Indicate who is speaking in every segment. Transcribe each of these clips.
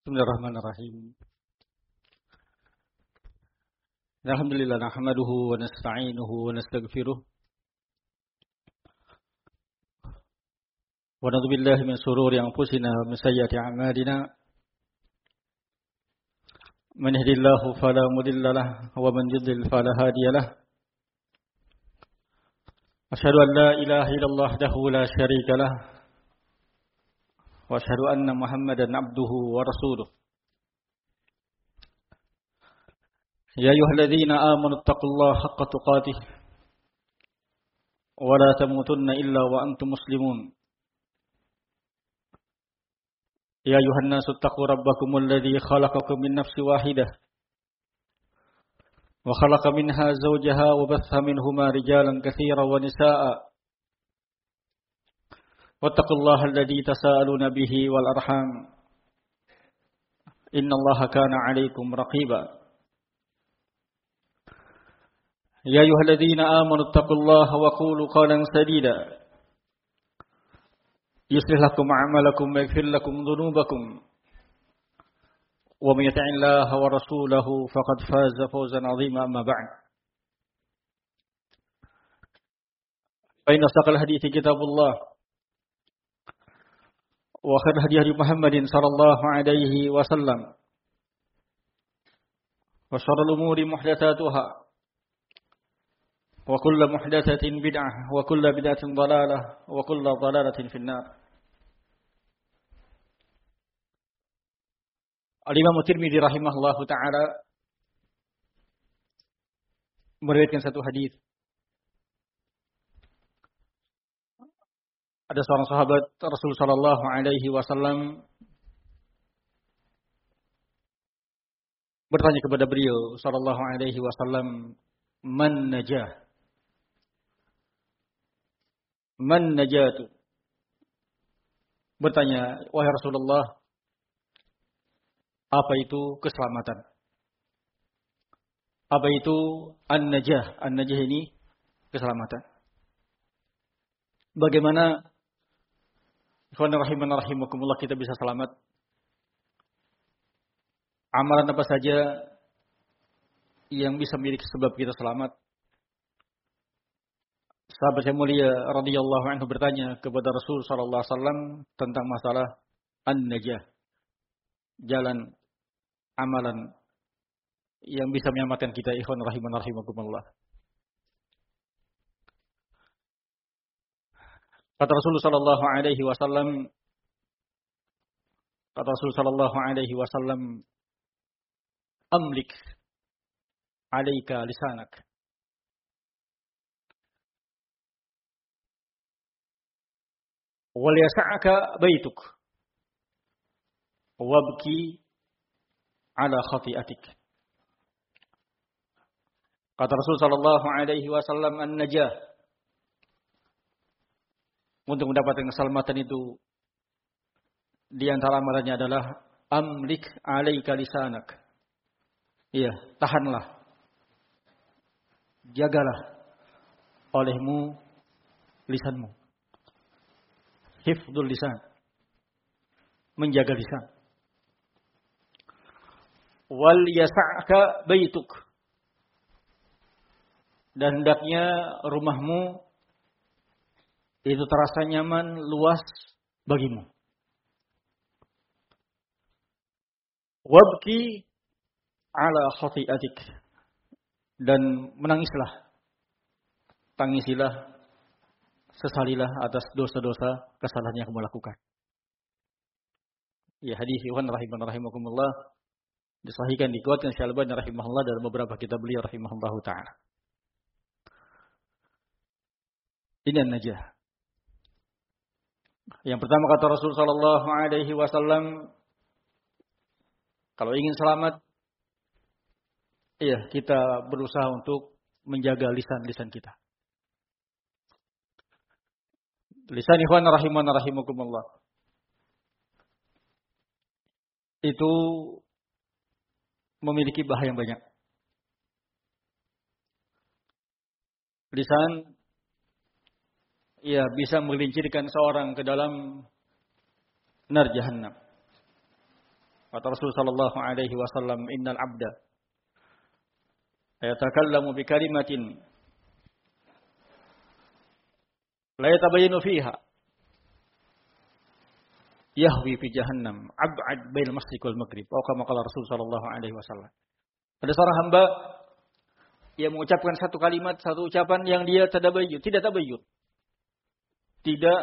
Speaker 1: Bismillahirrahmanirrahim. Alhamdulillah nahmaduhu wa nasta'inuhu wa nastaghfiruh wa na'udzu billahi min shururi anfusina wa min sayyiati a'malina. Man yahdihillahu fala mudilla lahu wa man yudlil fala hadiya lahu. Asyhadu an la ilaha illallah wahdahu la syarika lahu wa asyhadu anna Muhammadan abduhu wa rasuluh. Ya ayyuhalladzina amanu taqullaha haqqa tuqatih wa la tamutunna illa wa antum muslimun. Ya ayuhan nasu taqu rabbakumul ladzi khalaqakum min nafsin wahidah wa khalaqa minha zawjaha wa batha minhuma rijalan katsiran wa nisaa'a wattaqullaha alladzi tasaaluna bihi wal arham innallaha kana 'alaikum raqiba. Ya ayyuhalladzina amanu taqullaha wa qulu qawlan sadida yuslih lakum a'malakum wa yaghfir lakum dhunubakum wa may yuti'illaha wa rasulahu faqad faza fawzan 'azima amma ba'd. Fa inna asdaqal hadithi kitabullah wa khairul hadi Muhammadin sallallahu alaihi wasallam wa syarrul umuri muhdatsatuha wa kullu muhdatsatin bid'ah wa kullu bid'atin dhalalah wa kullu dhalalatin finnar. Al-Imam Tirmidzi rahimahullahu taala meriwayatkan satu hadis. Ada seorang sahabat Rasul sallallahu alaihi wasallam bertanya kepada beliau sallallahu alaihi wasallam, "Man najah?" Man najatu? Bertanya, "Wahai Rasulullah, apa itu keselamatan? Apa itu an-najah?" An-najah ini keselamatan. Bagaimana ikhwan rahimakumullah kita bisa selamat? Amalan apa saja yang bisa menjadi sebab kita selamat? Sahabat yang mulia radhiyallahu anhu bertanya kepada Rasul sallallahu alaihi wasallam tentang masalah an-najah. Jalan amalan yang bisa menyelamatkan kita, ikhwan rahimakumullah. Kata Rasul sallallahu alaihi wasallam, "Amlik 'alaika lisanak." Wal yas'aka baituk wabki ala khati'atik. Kata Rasul sallallahu alaihi wasallam, an-najah, untuk mendapatkan keselamatan itu di antara amalannya adalah amlik 'alaika lisanak. Iya, tahanlah, jagalah olehmu lisanmu. Hifdzul lisan, menjaga lisan. Wal yas'aka baituk, dan hendaknya rumahmu itu terasa nyaman, luas bagimu. Wabki ala khati'atik, dan menangislah, tangisilah, sesalilah atas dosa-dosa kesalahan yang kamu lakukan. Ya, hadis ikhwan rahimakumullah disahihkan, dikuatkan Syekh Al-Albani rahimahullah dalam beberapa kitab beliau rahimahullahu taala. Ini an-najah. Yang pertama kata Rasul sallallahu alaihi wasallam, kalau ingin selamat, iya, kita berusaha untuk menjaga lisan kita. Lisan ikhwan rahimakumullah itu memiliki bahaya yang banyak. Lisan ya bisa menggelincirkan seorang ke dalam nar jahannam. Kata Rasul sallallahu alaihi wasallam, "Innal 'abda yatakallamu bi kalimatin la yatabayyanu fiha yahwi fi jahannam ab'ad bainal masyriq wal maghrib." Atau kama qala Rasul sallallahu alaihi wasallam. Ada seorang hamba yang mengucapkan satu kalimat, satu ucapan yang dia tidak tabayyun. Tidak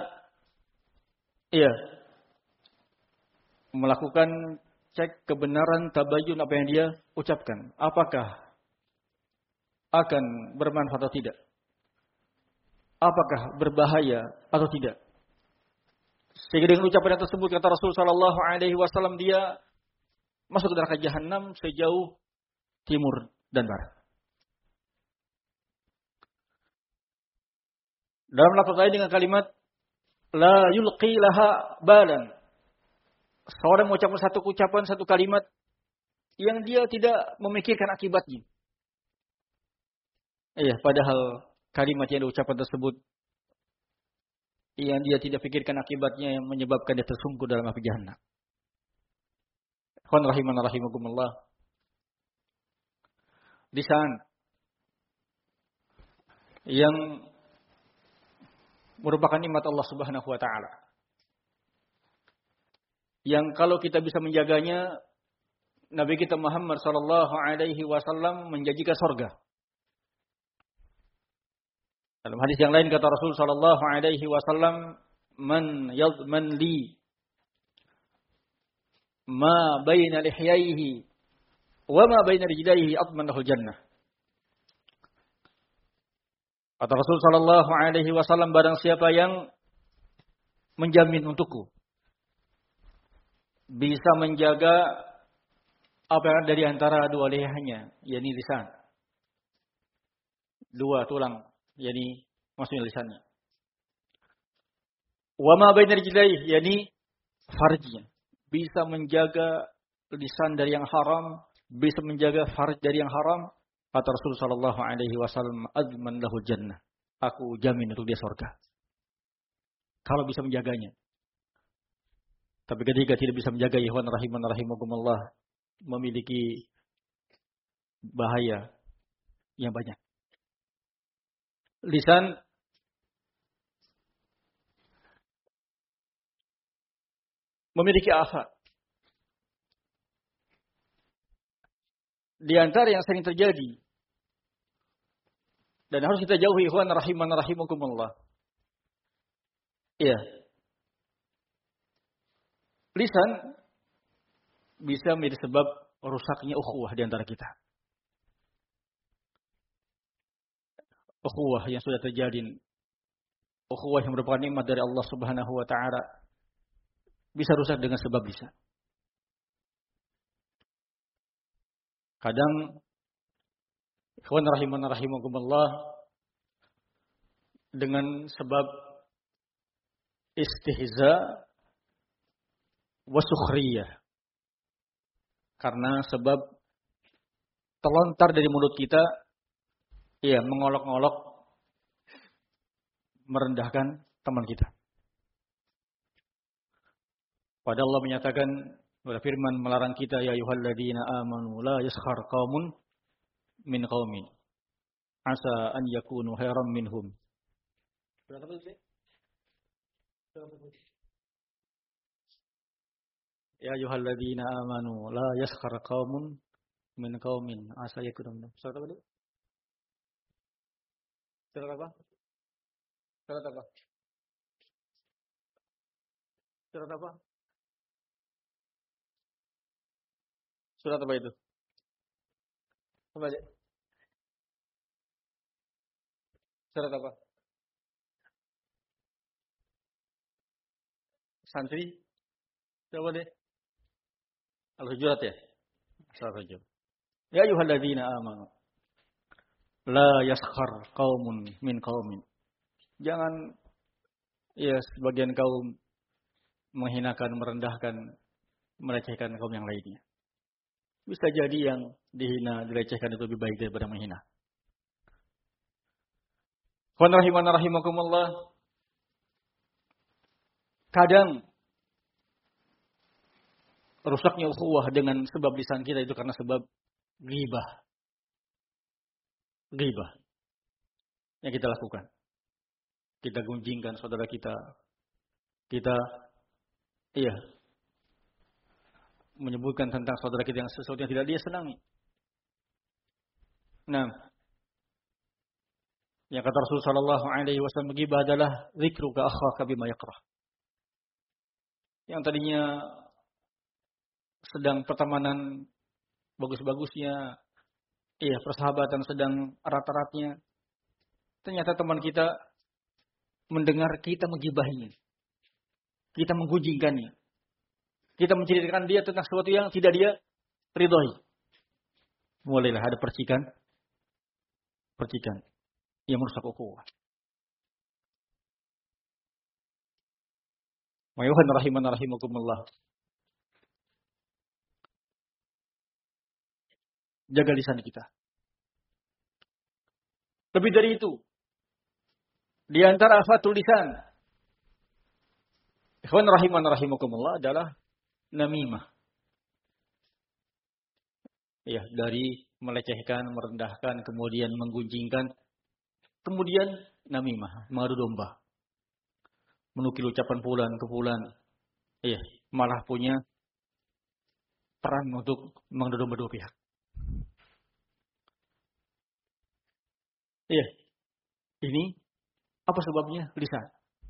Speaker 1: melakukan cek kebenaran tabayyun apa yang dia ucapkan. Apakah akan bermanfaat atau tidak? Apakah berbahaya atau tidak? Sehingga dengan ucapan tersebut kata Rasul sallallahu alaihi wasallam dia masuk ke neraka jahanam sejauh timur dan barat. Dalam lafaz lain dengan kalimat la yulqi laha balan. Seorang mengucapkan satu ucapan, satu kalimat yang dia tidak memikirkan akibatnya. Padahal kalimat yang diucapkan tersebut yang dia tidak pikirkan akibatnya yang menyebabkan dia tersungkur dalam api jahannam. Ikhwan rahimana rahimakumullah. Lisan yang merupakan nikmat Allah Subhanahu wa taala. Yang kalau kita bisa menjaganya, Nabi kita Muhammad sallallahu alaihi wasallam menjanjikan surga. Dalam hadis yang lain kata Rasul sallallahu alaihi wasallam, "Man yadman li ma baina lihyaihi wa ma baina rijlaihi atman lahul jannah." Kata Rasul sallallahu alaihi wasallam, barang siapa yang menjamin untukku bisa menjaga apa yang ada dari antara dua lihanya, yakni lisan. Dua tulang, yakni maksudnya lisannya. Wa ma baina rijlaihi, yakni farjnya. Bisa menjaga lisan dari yang haram, bisa menjaga farj dari yang haram. Kata Rasul sallallahu alaihi wasallam, azman lahu jannah. Aku jamin untuk dia surga. Kalau bisa menjaganya. Tapi ketika tidak bisa menjaga, ikhwan rahiman rahimakumullah, memiliki bahaya yang banyak. Lisan memiliki afat. Di antara yang sering terjadi dan harus kita jauhi, ikhwan rahiman rahimakumullah. Lisan bisa menjadi sebab rusaknya ukhuwah di antara kita. Ukhuwah yang sudah terjadi, ukhuwah yang merupakan nikmat dari Allah Subhanahu wa taala, bisa rusak dengan sebab lisan. Kadang ikhwan rahiman rahimakumullah, dengan sebab istihza wa sukhriyah, karena sebab terlontar dari mulut kita mengolok-olok, merendahkan teman kita. Padahal Allah menyatakan, berfirman melarang kita, ya ayyuhalladzina amanu la yaskhar qaumun min qaumin asa an yakunu khairan minhum. Ya ayyuhalladzina amanu la yaskhar qaumun min qaumin asa yakunu minhum. Surat apa itu? Surat apa? Surat apa? Surat apa? Surat apa itu? Coba aja. Surat apa? Santri? Coba deh. Al-Hujurat ya? Surat Hujurat. Ya ayyuhalladzina amanu la yaskhar qaumun min qaumin. Jangan sebagian kaum menghinakan, merendahkan, melecehkan kaum yang lainnya. Bisa jadi yang dihina, dilecehkan itu lebih baik daripada menghina. Qul rahimana rahimakumullah. Kadang rusaknya ukhuwah dengan sebab lisan kita itu karena sebab ghibah. Ghibah yang kita lakukan. Kita gunjingkan saudara kita. Kita menyebutkan tentang saudara kita yang sesuatu yang tidak dia senangi. Nah, yang kata Rasulullah sallallahu alaihi wasallam, ghibah adalah dzikruka akhaka bima yakrah. Yang tadinya sedang pertemanan bagus-bagusnya, persahabatan sedang erat-eratnya, ternyata teman kita mendengar kita menggibahinya, kita menggunjingkannya, kita menceritakan dia tentang sesuatu yang tidak dia ridhoi. Mulailah ada percikan yang merusak ukhuwah. Mayuhan rahimana rahimakumullah. Jaga lisan kita. Lebih dari itu, di antara afatul lisan, ikhwan rahimana rahimakumullah, adalah namimah. Dari melecehkan, merendahkan, kemudian menggunjingkan, kemudian namimah, mengadu domba. Menukil ucapan fulan ke fulan. Malah punya peran untuk mengadu domba dua pihak. Ini apa sebabnya? Lisan.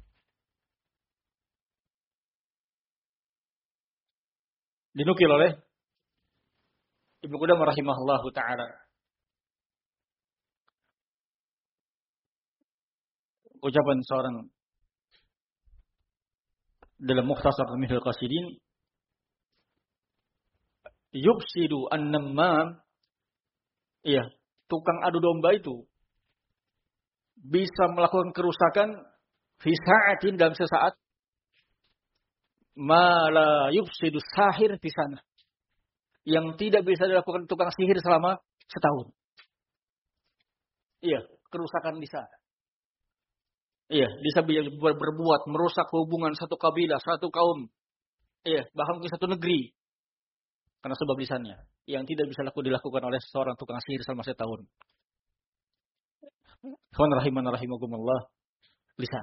Speaker 1: Dinukil oleh Ibnu Qudamah rahimahullahu ta'ala. Ucapan seorang dalam Mukhtasar Minhajul Qasidin, yufsidu an-nammam, tukang adu domba itu bisa melakukan kerusakan fi sa'atin, dalam sesaat, ma la yufsidu sahir fi sana, yang tidak bisa dilakukan tukang sihir selama setahun. Kerusakan lisan. Bisa berbuat merusak hubungan satu kabilah, satu kaum, bahkan mungkin satu negeri, karena sebab lisannya yang tidak bisa dilakukan oleh seorang tukang sihir selama setahun. Ikhwan rahimana rahimakumullah, lisan.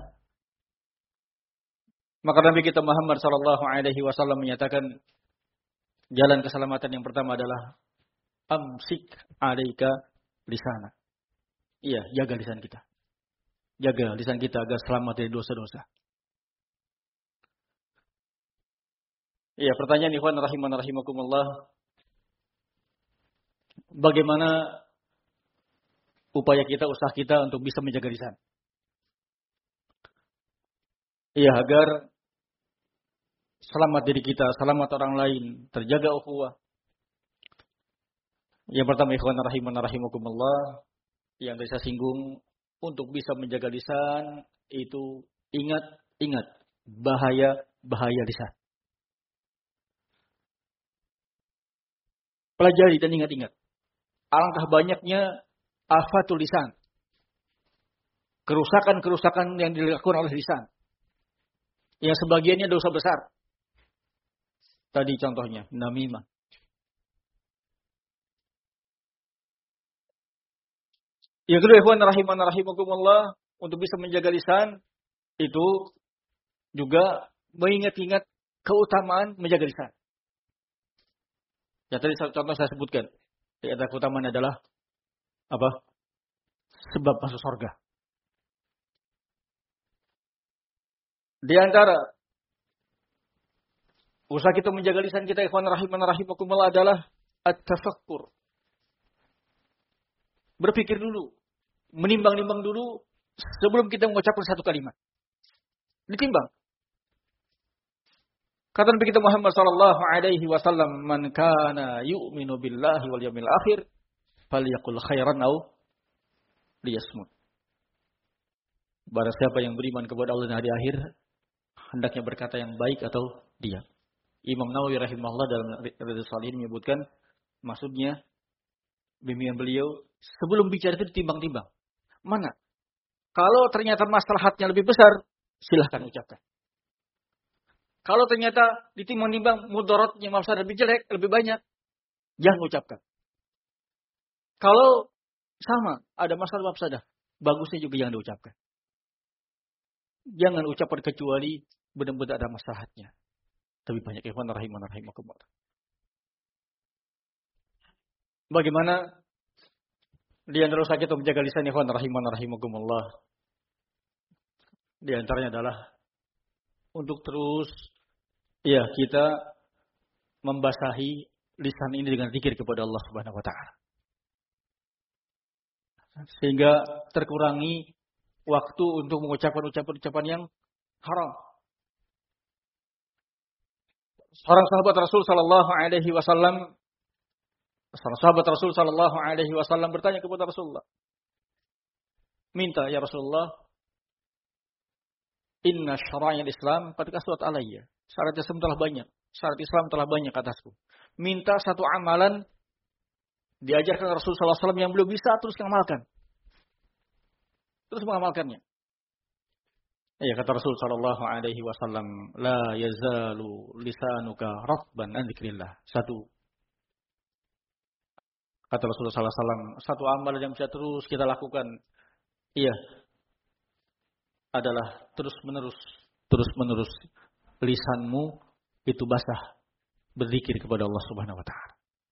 Speaker 1: Maka Nabi kita Muhammad sallallahu alaihi wasallam menyatakan, jalan keselamatan yang pertama adalah amsik alaika lisana. Jaga lisan kita. Jaga lisan kita agar selamat dari dosa-dosa. Pertanyaan ikhwan rahimana rahimakumullah, bagaimana upaya kita, usaha kita untuk bisa menjaga lisan? Agar selamat diri kita, selamat orang lain, terjaga ukhuwah. Yang pertama ikhwan rahimana rahimakumullah, yang saya singgung, untuk bisa menjaga lisan itu ingat bahaya lisan. Pelajari dan ingat. Alangkah banyaknya afatul lisan. Kerusakan-kerusakan yang dilakukan oleh lisan. Yang sebagiannya dosa besar. Tadi contohnya, namimah. Yang kedua, ikhwan rahimana rahimakumullah, untuk bisa menjaga lisan itu juga mengingat-ingat keutamaan menjaga lisan. Tadi contoh saya sebutkan. Di antara keutamaan adalah apa? Sebab masuk surga. Di antara usaha kita menjaga lisan kita, ikhwan rahimana rahimakumullah, adalah at-tafakkur. Berpikir dulu, menimbang-nimbang dulu sebelum kita mengucapkan satu kalimat. Ditimbang. Kata Nabi kita Muhammad sallallahu alaihi wasallam, "Man kana yu'minu billahi wal yawmil akhir, falyaqul khairan aw liyasmut." Barang siapa yang beriman kepada Allah dan hari akhir, hendaknya berkata yang baik atau diam. Imam Nawawi rahimahullah dalam Riyadhus Shalihin menyebutkan, maksudnya bimbingan beliau, sebelum bicara itu ditimbang-timbang. Mana? Kalau ternyata maslahatnya lebih besar, silahkan ucapkan. Kalau ternyata ditimbang-timbang mudaratnya mafsadah lebih jelek, lebih banyak, jangan ucapkan. Kalau sama, ada masalah mafsadah, bagusnya juga jangan diucapkan. Jangan ucapkan kecuali benar-benar ada maslahatnya. Tapi banyak ikhwan rahimakumullah. Bagaimana di antara usaha kita menjaga lisan ikhwan rahimakumullah? Di antaranya adalah untuk terus kita membasahi lisan ini dengan zikir kepada Allah Subhanahu wa taala. Sehingga terkurangi waktu untuk mengucapkan ucapan-ucapan yang haram. Seorang sahabat Rasul sallallahu alaihi wasallam bertanya kepada Rasulullah. Minta, ya Rasulullah, inna syara'il Islam qad kasrat alayya. Syarat Islam telah banyak. Syarat Islam telah banyak atasku. Minta satu amalan diajarkan Rasulullah SAW yang belum bisa terus mengamalkan. Terus mengamalkannya. Ya, kata Rasul sallallahu alaihi wasallam, la yazalu lisanuka ratban an dzikrillah. Satu. Kata Rasulullah sallallahu alaihi wasallam, satu amalan yang bisa terus kita lakukan adalah terus-menerus lisanmu itu basah berzikir kepada Allah Subhanahu wa taala.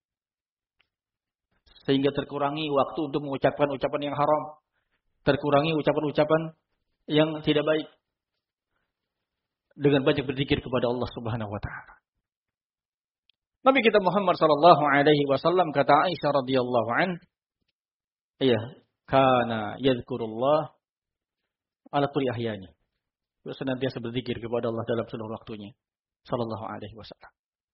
Speaker 1: Sehingga terkurangi waktu untuk mengucapkan ucapan yang haram, terkurangi ucapan-ucapan yang tidak baik dengan banyak berzikir kepada Allah Subhanahu wa taala. Nabi kita Muhammad sallallahu alaihi wasallam, kata Aisyah radhiyallahu an, kana yadhkurullah ala kulli ahyani. Dia senantiasa berzikir kepada Allah dalam seluruh waktunya. Sallallahu alaihi wasallam.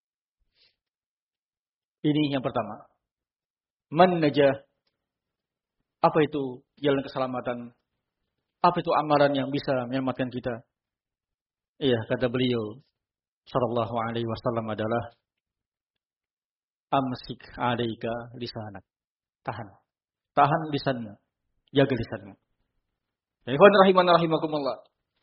Speaker 1: Ini yang pertama. Man najah. Apa itu jalan keselamatan? Apa itu amalan yang bisa menyelamatkan kita? Kata beliau sallallahu alaihi wasallam adalah amsik alaika lisanak. Tahan lisanmu. Jaga lisanmu. Ikhwan rahimakumullah.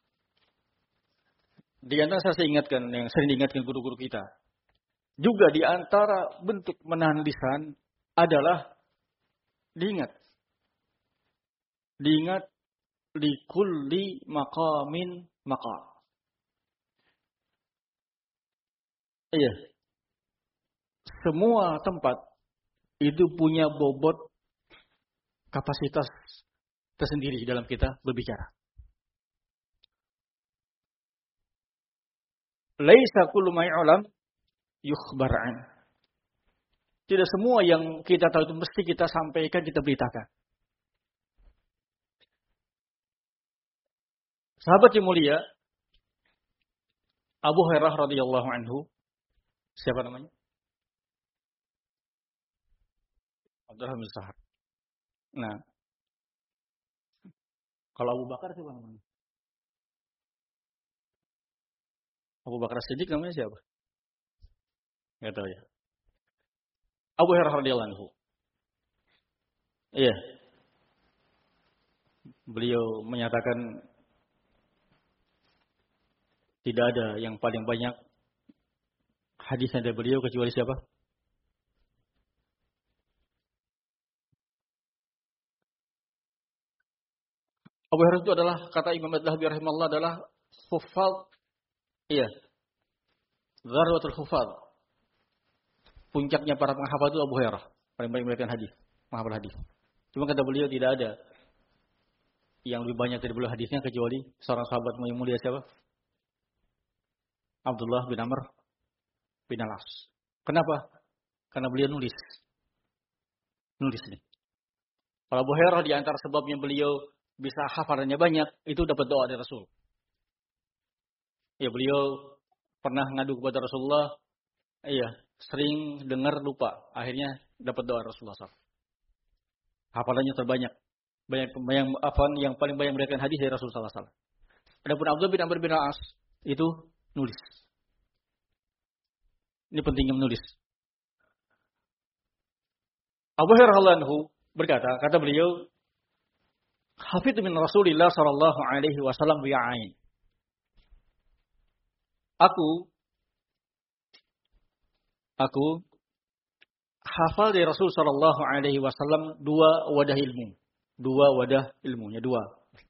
Speaker 1: Di antara saya ingatkan, yang sering diingatkan guru-guru kita, juga di antara bentuk menahan lisan adalah diingat li kulli maqamin maqam. Semua tempat itu punya bobot kapasitas tersendiri dalam kita berbicara. Laisa kullu ma yu'lam yukhbar an. Tidak semua yang kita tahu itu mesti kita sampaikan, kita beritakan. Sahabat yang mulia Abu Hurairah radhiyallahu anhu, siapa namanya? Abdurrahman bin Sahar. Nah, kalau Abu Bakar siapa namanya? Abu Bakar Siddiq namanya siapa? Enggak tahu ya. Abu Hurairah radhiyallahu anhu. Beliau menyatakan tidak ada yang paling banyak hadis dari beliau kecuali siapa? Abu Hurairah itu adalah, kata Imam Adz-Dzahabi rahimahullah, adalah huffaz. Dzarwatul huffaz. Puncaknya para penghafal itu Abu Hurairah, paling banyak meriwayatkan hadis, menghafal hadis. Cuma kata beliau tidak ada yang lebih banyak dari beliau hadisnya kecuali seorang sahabat yang mulia siapa? Abdullah bin Amr bin Al-As. Kenapa? Karena beliau nulis nih. Kalau Abu Hurairah di antara sebabnya beliau bisa hafalannya banyak, itu dapat doa dari Rasul. Beliau pernah ngadu kepada Rasulullah, sering dengar lupa, akhirnya dapat doa Rasulullah SAW. Hafalannya terbanyak, yang paling banyak memberikan hadis dari Rasulullah SAW. Adapun Abdullah bin Amr bin Al-As itu nulis. Ini pentingnya menulis. Abu Hurairah radhiyallahu anhu berkata, kata beliau, hafidhu min Rasulillah sallallahu alaihi wasallam bi'ain. Aku hafal dari Rasul sallallahu alaihi wasallam dua wadah ilmu. Dua wadah ilmunya, dua.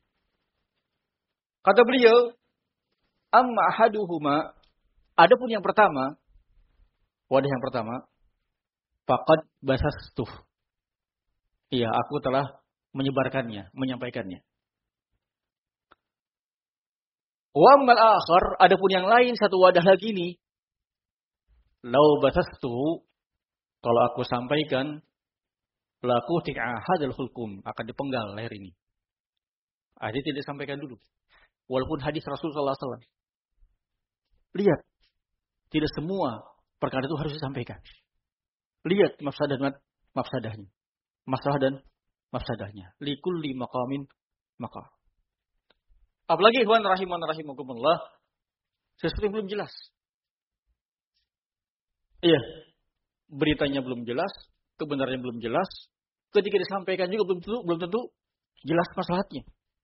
Speaker 1: Kata beliau, amma ahaduhuma, adapun yang pertama, wadah yang pertama, faqad basastuh. Iya, aku telah menyebarkannya, menyampaikannya. Wa ammal akhar, adapun yang lain satu wadah lagi ini, lau basastuh, kalau aku sampaikan, laku ti'a hadal hulkum, akan dipenggal leher ini. Hadis tidak disampaikan dulu. Walaupun hadis Rasul sallallahu alaihi wasallam. Lihat, tidak semua perkara itu harus disampaikan. Lihat mafsadah dan mafsadahnya. Masalah dan mafsadahnya. Likulli maqamin maqam. Apalagi ikhwan rahimakumullah, sesuatu yang belum jelas. Iya, beritanya belum jelas, kebenarannya belum jelas, ketika disampaikan juga belum tentu jelas masalahnya.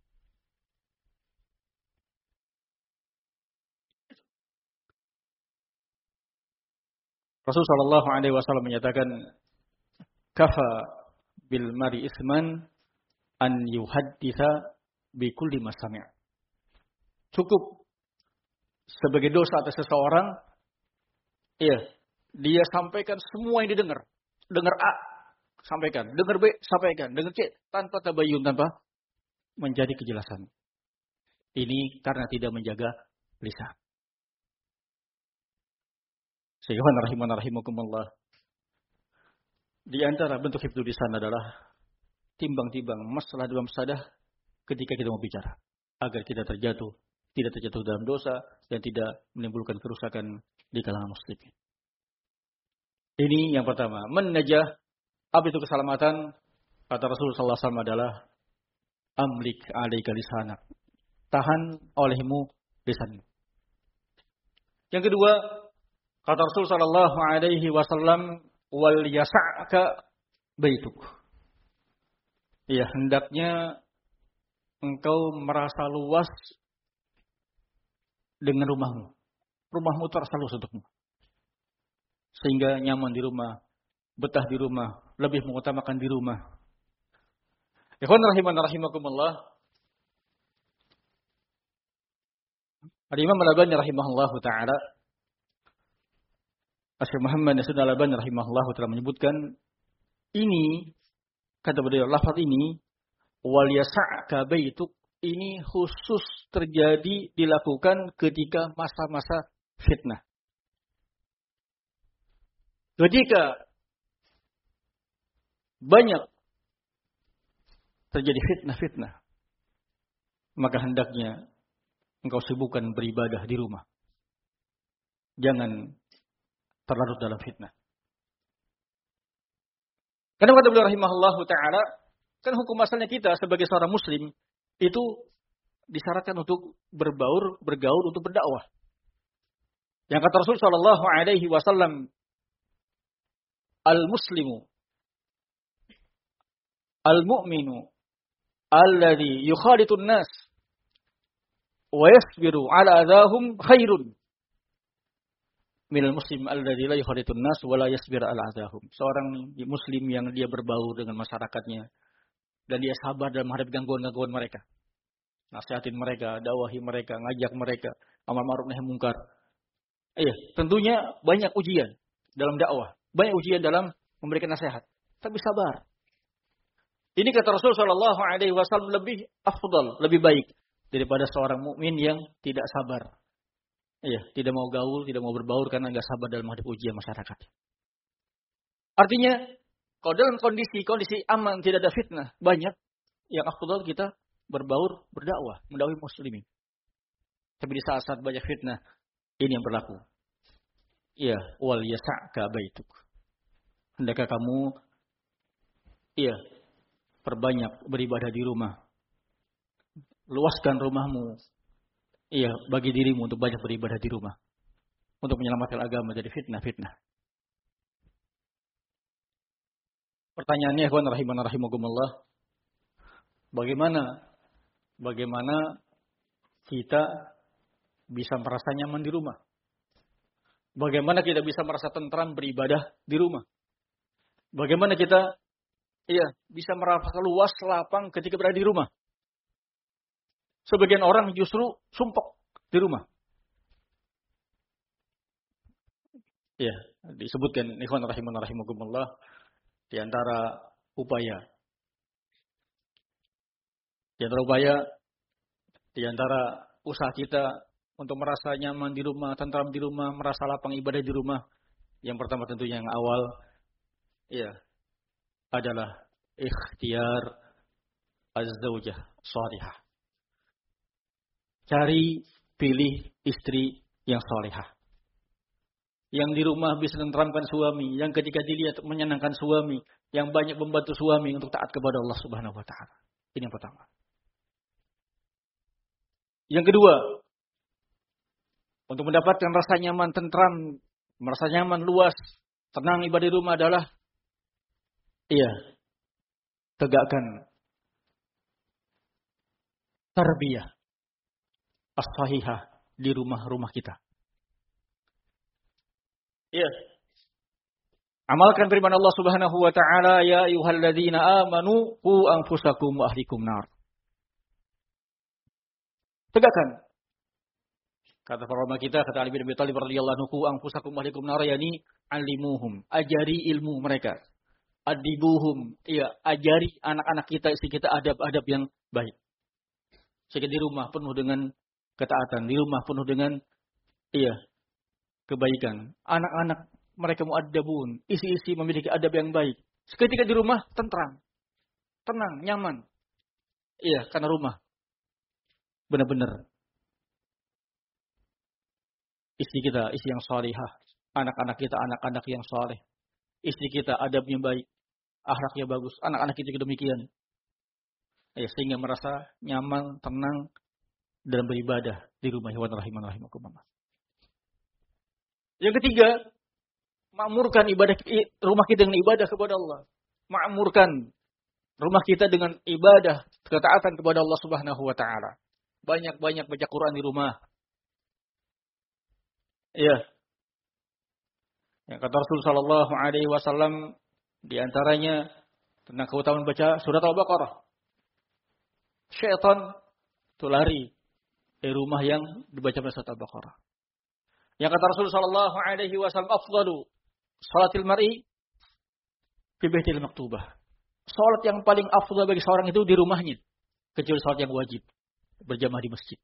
Speaker 1: Rasul sallallahu alaihi wasallam menyatakan, kafa bil mari isman an yuhadditsa bi kulli ma sami'. Cukup sebagai dosa atas seseorang, iya, dia sampaikan semua yang didengar. Dengar A, sampaikan. Dengar B, sampaikan. Dengar C, tanpa tabayyun, tanpa menjadi kejelasan. Ini karena tidak menjaga lisan. Sehingga rahimakumullah. Di antara bentuk hifdzul lisan adalah timbang-timbang masalah dalam sadah ketika kita mau bicara, agar kita tidak terjatuh dalam dosa dan tidak menimbulkan kerusakan di kalangan muslimin. Ini yang pertama. Menajah, apa itu keselamatan? Kata Rasulullah sallallahu alaihi wasallam adalah amlik alaika lisanak. Tahan olehmu lisanmu. Yang kedua, kata Rasul sallallahu alaihi wasallam, wal yasa'ka baituk. Ya, hendaknya engkau merasa luas dengan rumahmu. Rumahmu terasa luas untukmu. Sehingga nyaman di rumah, betah di rumah, lebih mengutamakan di rumah. Ikhwan rahimakumullah. Al-Imam Al-Albani rahimahullahu ta'ala, Syekh Muhammad Nasir Al-Albani rahimahullahu ta'ala menyebutkan, ini, kata beliau, lafaz ini, wal yasa'ka baituk, ini khusus terjadi dilakukan ketika masa-masa fitnah. Ketika banyak terjadi fitnah-fitnah, maka hendaknya engkau sibukkan beribadah di rumah. Jangan terlarut dalam fitnah. Karena kata beliau rahimahullahu ta'ala, kan hukum asalnya kita sebagai seorang muslim itu disyaratkan untuk bergaul untuk berdakwah. Yang kata Rasul sallallahu alaihi wasallam, al-muslimu al-mu'minu alladhi yukhalitun nas wa yasbiru ala adahum khairun minal muslim alladzi la yukhalitun nas wa la yasbiru ala adahum. Seorang muslim yang dia berbaur dengan masyarakatnya dan dia sabar dalam menghadapi gangguan-gangguan mereka. Nasihatin mereka, dakwahi mereka, ngajak mereka, amar ma'ruf nahi munkar. Iya, tentunya banyak ujian dalam dakwah, banyak ujian dalam memberikan nasihat, tapi sabar. Ini kata Rasul sallallahu alaihi wasallam lebih afdal, lebih baik daripada seorang mukmin yang tidak sabar. Iya, tidak mau gaul, tidak mau berbaur karena enggak sabar dalam menghadapi ujian masyarakat. Artinya, kalau dalam kondisi aman, tidak ada fitnah, banyak yang afdal kita berbaur, berdakwah, mendakwahi muslimin. Tapi di saat-saat banyak fitnah, ini yang berlaku. Iya, wal yasa'ka baituk. Hendakkah kamu perbanyak beribadah di rumah. Luaskan rumahmu. Iya, bagi dirimu untuk banyak beribadah di rumah. Untuk menyelamatkan agama dari fitnah-fitnah. Pertanyaannya, ikhwan rahimakumullah, bagaimana kita bisa merasa nyaman di rumah? Bagaimana kita bisa merasa tentram beribadah di rumah? Bagaimana kita bisa merasa luas lapang ketika berada di rumah? Sebagian orang justru sumpek di rumah. Ya, disebutkan ikhwan rahiman rahimakumullah di antara upaya. Di antara usaha kita untuk merasa nyaman di rumah, tentram di rumah, merasa lapang ibadah di rumah. Yang pertama tentunya yang awal adalah ikhtiar az-zaujah shalihah. Cari, pilih istri yang salihah. Yang di rumah bisa menenteramkan suami, yang ketika dilihat menyenangkan suami, yang banyak membantu suami untuk taat kepada Allah Subhanahu wa taala. Ini yang pertama. Yang kedua, untuk mendapatkan rasa nyaman, tentram, merasa nyaman, luas, tenang ibadah di rumah adalah tegakkan tarbiyah as-sahihah di rumah-rumah kita. Amalkan firman Allah Subhanahu wa taala, ya ayyuhalladzina amanu qu anfusakum wa ahlikum nar. Tegakkan. Kata para ulama kita, kata Ali bin Abi Thalib radhiyallahu anhu, qu anfusakum wa ahlikum nar, yani alimuhum, ajari ilmu mereka. Adibuhum, ajari anak-anak kita, istri kita adab-adab yang baik. Sehingga di rumah penuh dengan ketaatan, di rumah penuh dengan kebaikan. Anak-anak mereka muaddabun, isi-isi memiliki adab yang baik. Seketika di rumah tentram, tenang, nyaman. Karena rumah benar-benar istri kita, istri yang salihah. Anak-anak kita, anak-anak yang saleh. Istri kita adabnya baik, akhlaknya bagus. Anak-anak kita juga demikian. Sehingga merasa nyaman, tenang dalam beribadah di rumah. Yang ketiga, makmurkan rumah kita dengan ibadah kepada Allah. Makmurkan rumah kita dengan ibadah, ketaatan kepada Allah Subhanahu wa taala. Banyak-banyak baca Quran di rumah. Yang kata Rasul sallallahu alaihi wasallam di antaranya tentang keutamaan baca surat Al-Baqarah. Syaitan itu lari dari rumah yang dibaca surat Al-Baqarah. Yang kata Rasul sallallahu alaihi wasallam, afdalu salatil mar'i fi baitil maktubah. Salat yang paling afdal bagi seorang itu di rumahnya, kecuali salat yang wajib berjamaah di masjid.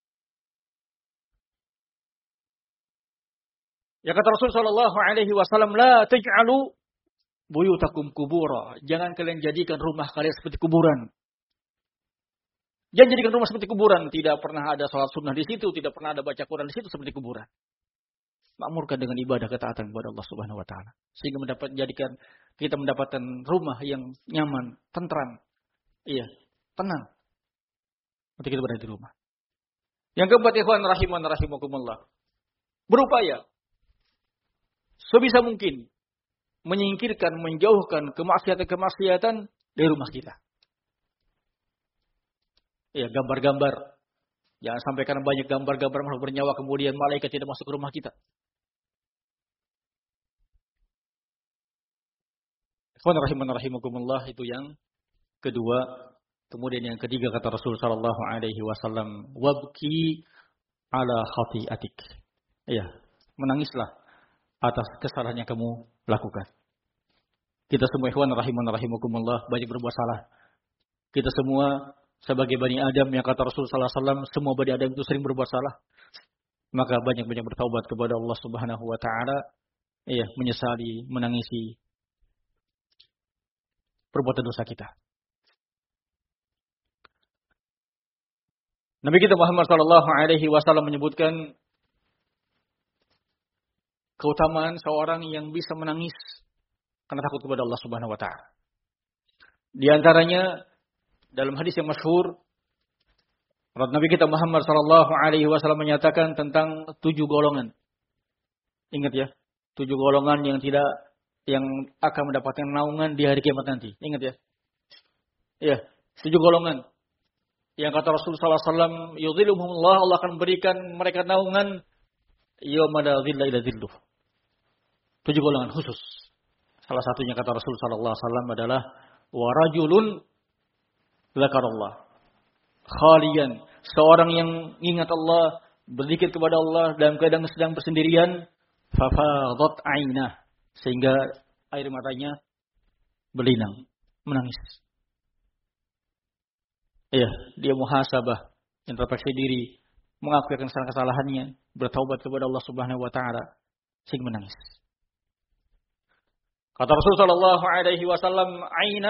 Speaker 1: Ya kata Rasul sallallahu alaihi wasallam, la taj'alu buyutakum kubura. Jangan kalian jadikan rumah kalian seperti kuburan. Jangan jadikan rumah seperti kuburan. Tidak pernah ada salat sunnah di situ, tidak pernah ada baca Quran di situ, seperti kuburan. Makmurkan dengan ibadah ketaatan kepada Allah Subhanahu wa taala. Sehingga kita mendapatkan rumah yang nyaman, tentram. Tenang. Untuk kita berada di rumah. Yang keempat, ikhwan rahiman rahimakumullah. Berupaya sebisa mungkin menyingkirkan, menjauhkan kemaksiatan-kemaksiatan dari rumah kita. Gambar-gambar. Jangan sampai karena banyak gambar-gambar makhluk bernyawa kemudian malaikat tidak masuk ke rumah kita. Ikhwan rahiman rahimakumullah, itu yang kedua. Kemudian yang ketiga kata Rasul sallallahu alaihi wasallam, wabki ala khati'atik. Menangislah atas kesalahan yang kamu lakukan. Kita semua ikhwan rahiman rahimakumullah banyak berbuat salah. Kita semua sebagai Bani Adam, yang kata Rasul sallallahu alaihi wasallam, semua Bani Adam itu sering berbuat salah. Maka banyak-banyak bertaubat kepada Allah Subhanahu wa taala, menyesali, menangisi perbuatan dosa kita. Nabi kita Muhammad sallallahu alaihi wasallam menyebutkan keutamaan seorang yang bisa menangis karena takut kepada Allah Subhanahu wa taala. Di antaranya dalam hadis yang masyhur, Nabi kita Muhammad sallallahu alaihi wasallam menyatakan tentang 7 golongan. Ingat ya, 7 golongan yang akan mendapatkan naungan di hari kiamat nanti. Ingat ya. 7 golongan. Yang kata Rasul sallallahu alaihi wasallam, yudhilluhumullah, Allah akan berikan mereka naungan Yauma la dhilla illa dhilluh. 7 golongan khusus. Salah satunya kata Rasul sallallahu alaihi wasallam adalah wa rajulun dzakarallah khalian, seorang yang ingat Allah, berzikir kepada Allah dalam keadaan sedang bersendirian, fafadat ainah, sehingga air matanya berlinang, menangis. Ya, dia muhasabah, introspeksi diri, mengakui kesalahannya, bertaubat kepada Allah Subhanahu wa taala, sehingga menangis. Kata Rasul sallallahu alaihi wasallam,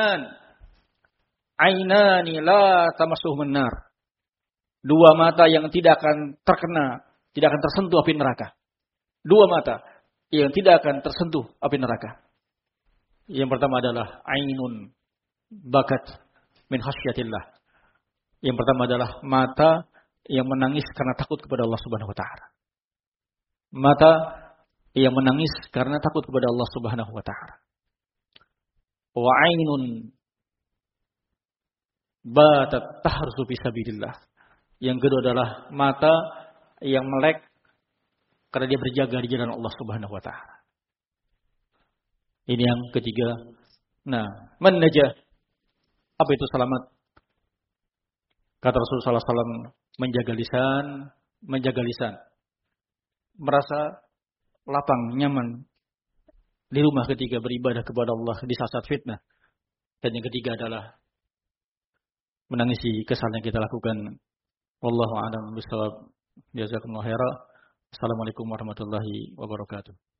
Speaker 1: ainani la tamassuhun nar. 2 mata yang tidak akan terkena, tidak akan tersentuh api neraka. 2 mata yang tidak akan tersentuh api neraka. Yang pertama adalah ainun bakat min khasyatillah. Yang pertama adalah mata yang menangis karena takut kepada Allah Subhanahu wa taala. Mata yang menangis karena takut kepada Allah Subhanahu wa taala. Wa ainun batat tahrusu fi sabilillah. Yang kedua adalah mata yang melek karena dia berjaga di jalan Allah Subhanahu wa taala. Ini yang ketiga. Nah, man najah? Apa itu selamat? Kata Rasulullah sallallahu alaihi wasallam, menjaga lisan. Merasa lapang, nyaman di rumah ketika beribadah kepada Allah di saat fitnah. Dan yang ketiga adalah menangisi kesalahan yang kita lakukan. Wallahu a'lam bishawab. Jazakumullahu khairan. Assalamualaikum warahmatullahi wabarakatuh.